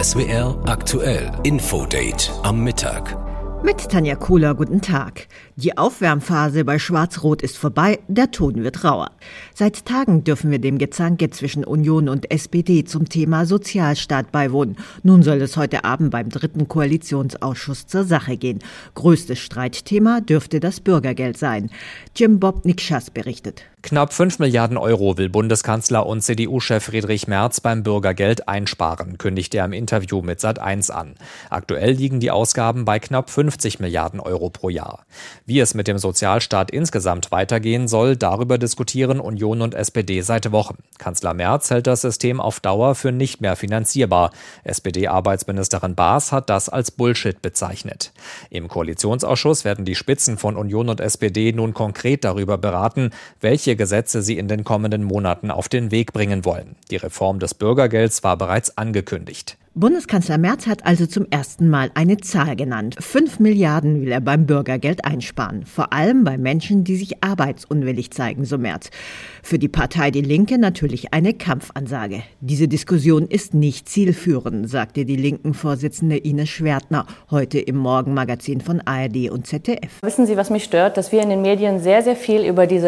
SWR aktuell Infodate am Mittag. Mit Tanja Kohler, guten Tag. Die Aufwärmphase bei Schwarz-Rot ist vorbei, der Ton wird rauer. Seit Tagen dürfen wir dem Gezanke zwischen Union und SPD zum Thema Sozialstaat beiwohnen. Nun soll es heute Abend beim 3. Koalitionsausschuss zur Sache gehen. Größtes Streitthema dürfte das Bürgergeld sein. Jim Bob Nikschas berichtet. Knapp 5 Milliarden Euro will Bundeskanzler und CDU-Chef Friedrich Merz beim Bürgergeld einsparen, kündigt er im Interview mit Sat.1 an. Aktuell liegen die Ausgaben bei knapp 50 Milliarden Euro pro Jahr. Wie es mit dem Sozialstaat insgesamt weitergehen soll, darüber diskutieren Union und SPD seit Wochen. Kanzler Merz hält das System auf Dauer für nicht mehr finanzierbar. SPD-Arbeitsministerin Baas hat das als Bullshit bezeichnet. Im Koalitionsausschuss werden die Spitzen von Union und SPD nun konkret darüber beraten, welche Gesetze sie in den kommenden Monaten auf den Weg bringen wollen. Die Reform des Bürgergelds war bereits angekündigt. Bundeskanzler Merz hat also zum ersten Mal eine Zahl genannt. 5 Milliarden will er beim Bürgergeld einsparen. Vor allem bei Menschen, die sich arbeitsunwillig zeigen, so Merz. Für die Partei Die Linke natürlich eine Kampfansage. Diese Diskussion ist nicht zielführend, sagte die Linken-Vorsitzende Ines Schwertner heute im Morgenmagazin von ARD und ZDF. Wissen Sie, was mich stört? Dass wir in den Medien sehr, sehr viel über diese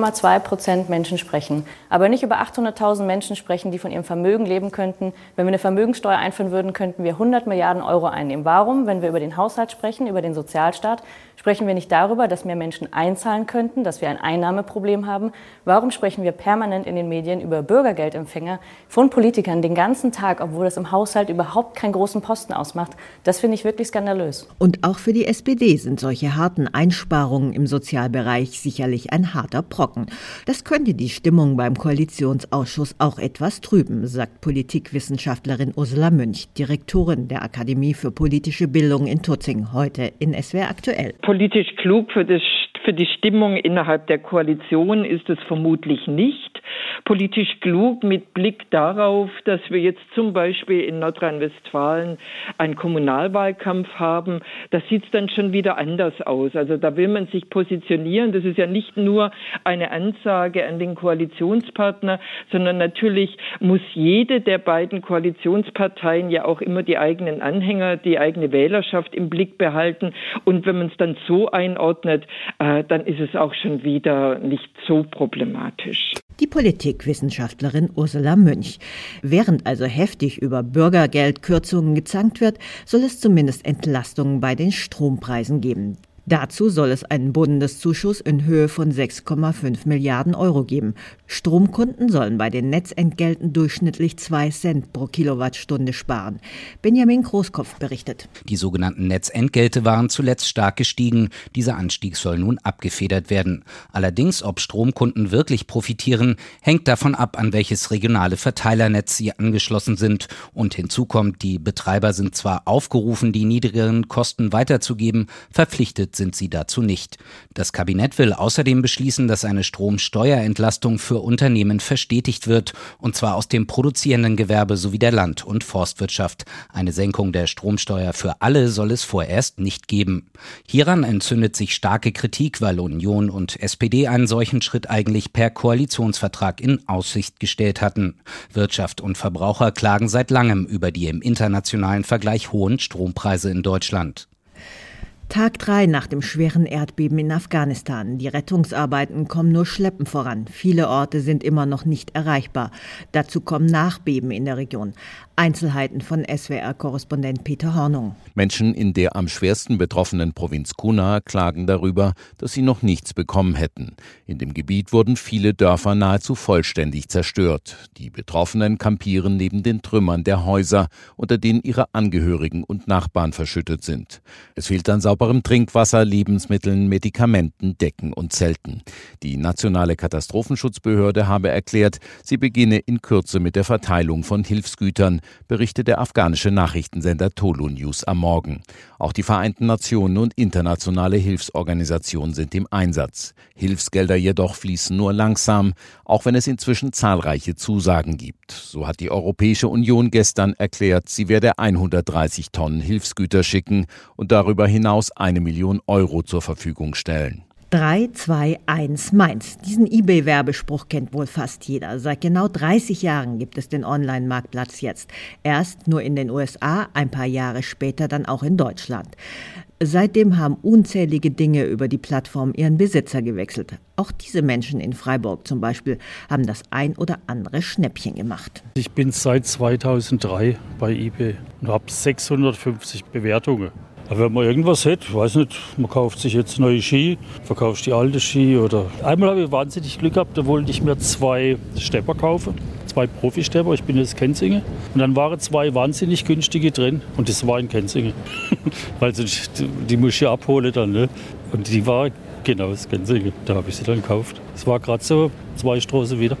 0,2% Menschen sprechen. Aber nicht über 800.000 Menschen sprechen, die von ihrem Vermögen leben könnten. Wenn wir eine Vermögenssteuer einführen würden, könnten wir 100 Milliarden Euro einnehmen. Warum, wenn wir über den Haushalt sprechen, über den Sozialstaat, sprechen wir nicht darüber, dass mehr Menschen einzahlen könnten, dass wir ein Einnahmeproblem haben? Warum sprechen wir permanent in den Medien über Bürgergeldempfänger von Politikern den ganzen Tag, obwohl das im Haushalt überhaupt keinen großen Posten ausmacht? Das finde ich wirklich skandalös. Und auch für die SPD sind solche harten Einsparungen im Sozialbereich sicherlich ein harter Brocken. Das könnte die Stimmung beim Koalitionsausschuss auch etwas trüben, sagt Politikwissenschaftlerin Ursula Münch, Direktorin der Akademie für politische Bildung in Tutzing, heute in SWR aktuell. Politisch klug für die Stimmung innerhalb der Koalition ist es vermutlich nicht. Politisch klug mit Blick darauf, dass wir jetzt zum Beispiel in Nordrhein-Westfalen einen Kommunalwahlkampf haben, da sieht es dann schon wieder anders aus. Also da will man sich positionieren. Das ist ja nicht nur eine Ansage an den Koalitionspartner, sondern natürlich muss jede der beiden Koalitionsparteien ja auch immer die eigenen Anhänger, die eigene Wählerschaft im Blick behalten. Und wenn man es dann so einordnet, dann ist es auch schon wieder nicht so problematisch. Die Politikwissenschaftlerin Ursula Münch. Während also heftig über Bürgergeldkürzungen gezankt wird, soll es zumindest Entlastungen bei den Strompreisen geben. Dazu soll es einen Bundeszuschuss in Höhe von 6,5 Milliarden Euro geben. Stromkunden sollen bei den Netzentgelten durchschnittlich 2 Cent pro Kilowattstunde sparen. Benjamin Großkopf berichtet. Die sogenannten Netzentgelte waren zuletzt stark gestiegen. Dieser Anstieg soll nun abgefedert werden. Allerdings, ob Stromkunden wirklich profitieren, hängt davon ab, an welches regionale Verteilernetz sie angeschlossen sind. Und hinzu kommt, die Betreiber sind zwar aufgerufen, die niedrigeren Kosten weiterzugeben, verpflichtet sind sie dazu nicht. Das Kabinett will außerdem beschließen, dass eine Stromsteuerentlastung für Unternehmen verstetigt wird, und zwar aus dem produzierenden Gewerbe sowie der Land- und Forstwirtschaft. Eine Senkung der Stromsteuer für alle soll es vorerst nicht geben. Hieran entzündet sich starke Kritik, weil Union und SPD einen solchen Schritt eigentlich per Koalitionsvertrag in Aussicht gestellt hatten. Wirtschaft und Verbraucher klagen seit langem über die im internationalen Vergleich hohen Strompreise in Deutschland. Tag 3 nach dem schweren Erdbeben in Afghanistan. Die Rettungsarbeiten kommen nur schleppend voran. Viele Orte sind immer noch nicht erreichbar. Dazu kommen Nachbeben in der Region. Einzelheiten von SWR-Korrespondent Peter Hornung. Menschen in der am schwersten betroffenen Provinz Kunar klagen darüber, dass sie noch nichts bekommen hätten. In dem Gebiet wurden viele Dörfer nahezu vollständig zerstört. Die Betroffenen kampieren neben den Trümmern der Häuser, unter denen ihre Angehörigen und Nachbarn verschüttet sind. Es fehlt an sauberem Trinkwasser, Lebensmitteln, Medikamenten, Decken und Zelten. Die nationale Katastrophenschutzbehörde habe erklärt, sie beginne in Kürze mit der Verteilung von Hilfsgütern, berichtet der afghanische Nachrichtensender Tolu News am Morgen. Auch die Vereinten Nationen und internationale Hilfsorganisationen sind im Einsatz. Hilfsgelder jedoch fließen nur langsam, auch wenn es inzwischen zahlreiche Zusagen gibt. So hat die Europäische Union gestern erklärt, sie werde 130 Tonnen Hilfsgüter schicken und darüber hinaus 1 Million Euro zur Verfügung stellen. 321 Mainz. Diesen eBay-Werbespruch kennt wohl fast jeder. Seit genau 30 Jahren gibt es den Online-Marktplatz jetzt. Erst nur in den USA, ein paar Jahre später dann auch in Deutschland. Seitdem haben unzählige Dinge über die Plattform ihren Besitzer gewechselt. Auch diese Menschen in Freiburg zum Beispiel haben das ein oder andere Schnäppchen gemacht. Ich bin seit 2003 bei eBay und habe 650 Bewertungen. Wenn man irgendwas hätte, ich weiß nicht, man kauft sich jetzt neue Ski, verkauft die alte Ski oder... Einmal habe ich wahnsinnig Glück gehabt, da wollte ich mir 2 Stepper kaufen, 2 Profi-Stepper, ich bin jetzt Kenzingen. Und dann waren 2 wahnsinnig günstige drin und das war in Kenzingen. Weil die muss ich ja abholen dann, ne? Und die war genau aus Kenzingen, da habe ich sie dann gekauft. Es war gerade so 2 Straßen wieder.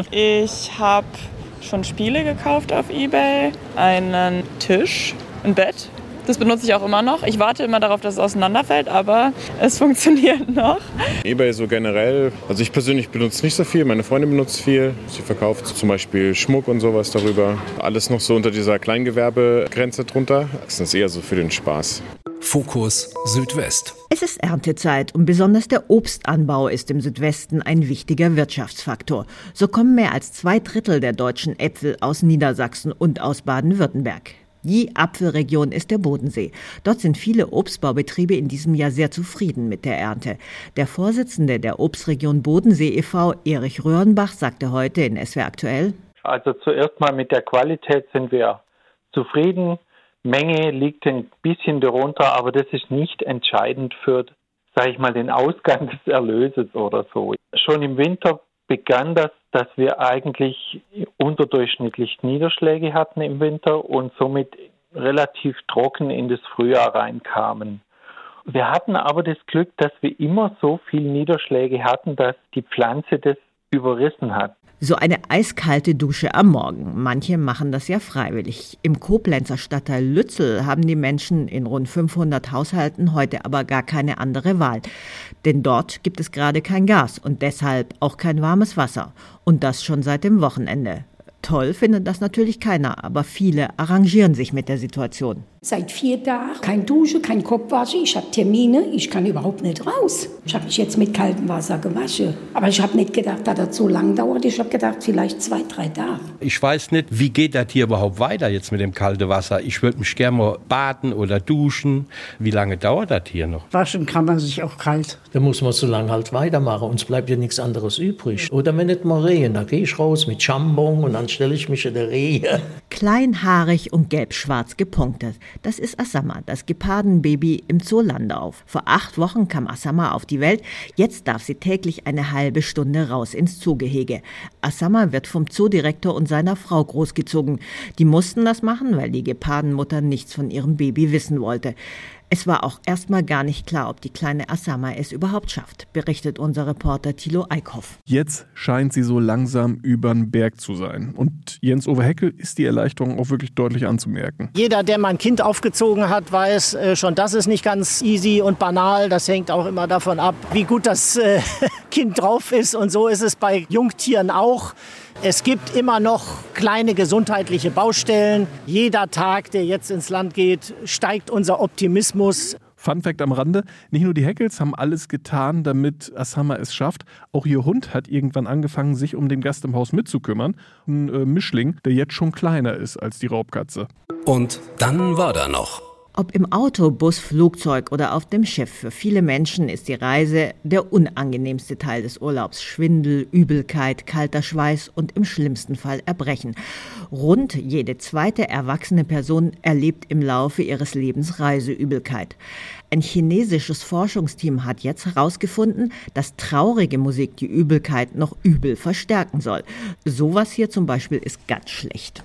Ich habe schon Spiele gekauft auf eBay, einen Tisch, ein Bett. Das benutze ich auch immer noch. Ich warte immer darauf, dass es auseinanderfällt, aber es funktioniert noch. eBay so generell, also ich persönlich benutze nicht so viel, meine Freundin benutzt viel. Sie verkauft zum Beispiel Schmuck und sowas darüber. Alles noch so unter dieser Kleingewerbegrenze drunter. Das ist eher so für den Spaß. Fokus Südwest. Es ist Erntezeit und besonders der Obstanbau ist im Südwesten ein wichtiger Wirtschaftsfaktor. So kommen mehr als 2/3 der deutschen Äpfel aus Niedersachsen und aus Baden-Württemberg. Die Apfelregion ist der Bodensee. Dort sind viele Obstbaubetriebe in diesem Jahr sehr zufrieden mit der Ernte. Der Vorsitzende der Obstregion Bodensee e.V., Erich Röhrenbach, sagte heute in SWR aktuell: Also zuerst mal mit der Qualität sind wir zufrieden. Menge liegt ein bisschen darunter, aber das ist nicht entscheidend für, sage ich mal, den Ausgang des Erlöses oder so. Schon im Winter begann das, dass wir eigentlich unterdurchschnittlich Niederschläge hatten im Winter und somit relativ trocken in das Frühjahr reinkamen. Wir hatten aber das Glück, dass wir immer so viel Niederschläge hatten, dass die Pflanze das überrissen hat. So eine eiskalte Dusche am Morgen. Manche machen das ja freiwillig. Im Koblenzer Stadtteil Lützel haben die Menschen in rund 500 Haushalten heute aber gar keine andere Wahl. Denn dort gibt es gerade kein Gas und deshalb auch kein warmes Wasser. Und das schon seit dem Wochenende. Toll findet das natürlich keiner, aber viele arrangieren sich mit der Situation. Seit 4 Tagen kein Dusche, kein Kopfwaschen, ich habe Termine, ich kann überhaupt nicht raus. Ich habe mich jetzt mit kaltem Wasser gewaschen. Aber ich habe nicht gedacht, dass das so lang dauert. Ich habe gedacht, vielleicht 2-3 Tage. Ich weiß nicht, wie geht das hier überhaupt weiter jetzt mit dem kalten Wasser. Ich würde mich gerne mal baden oder duschen. Wie lange dauert das hier noch? Waschen kann man sich auch kalt. Da muss man so lange halt weitermachen. Uns bleibt ja nichts anderes übrig. Oder wenn nicht mal Rehen, da gehe ich raus mit Jambon und dann stelle ich mich in der Rehe. Kleinhaarig und gelb-schwarz gepunktet. Das ist Asama, das Gepardenbaby im Zoo Landauf. Vor 8 Wochen kam Asama auf die Welt. Jetzt darf sie täglich eine halbe Stunde raus ins Zoogehege. Asama wird vom Zoodirektor und seiner Frau großgezogen. Die mussten das machen, weil die Gepardenmutter nichts von ihrem Baby wissen wollte. Es war auch erstmal gar nicht klar, ob die kleine Asama es überhaupt schafft, berichtet unser Reporter Thilo Eickhoff. Jetzt scheint sie so langsam übern Berg zu sein. Und Jens-Ove Heckel ist die Erleichterung auch wirklich deutlich anzumerken. Jeder, der mal ein Kind aufgezogen hat, weiß schon, das ist nicht ganz easy und banal. Das hängt auch immer davon ab, wie gut das Kind drauf ist. Und so ist es bei Jungtieren auch. Es gibt immer noch kleine gesundheitliche Baustellen. Jeder Tag, der jetzt ins Land geht, steigt unser Optimismus. Fun Fact am Rande, nicht nur die Heckels haben alles getan, damit Asama es schafft. Auch ihr Hund hat irgendwann angefangen, sich um den Gast im Haus mitzukümmern. Ein Mischling, der jetzt schon kleiner ist als die Raubkatze. Und dann war da noch. Ob im Auto, Bus, Flugzeug oder auf dem Schiff, für viele Menschen ist die Reise der unangenehmste Teil des Urlaubs. Schwindel, Übelkeit, kalter Schweiß und im schlimmsten Fall Erbrechen. Rund jede zweite erwachsene Person erlebt im Laufe ihres Lebens Reiseübelkeit. Ein chinesisches Forschungsteam hat jetzt herausgefunden, dass traurige Musik die Übelkeit noch übel verstärken soll. Sowas hier zum Beispiel ist ganz schlecht.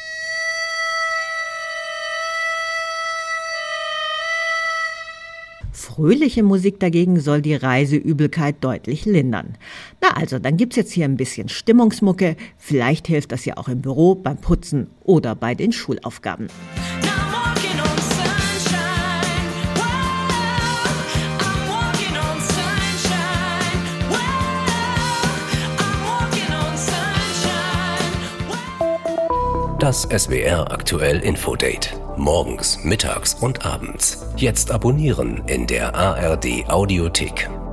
Fröhliche Musik dagegen soll die Reiseübelkeit deutlich lindern. Na also, dann gibt's jetzt hier ein bisschen Stimmungsmucke. Vielleicht hilft das ja auch im Büro, beim Putzen oder bei den Schulaufgaben. Das SWR aktuell Infodate. Morgens, mittags und abends. Jetzt abonnieren in der ARD Audiothek.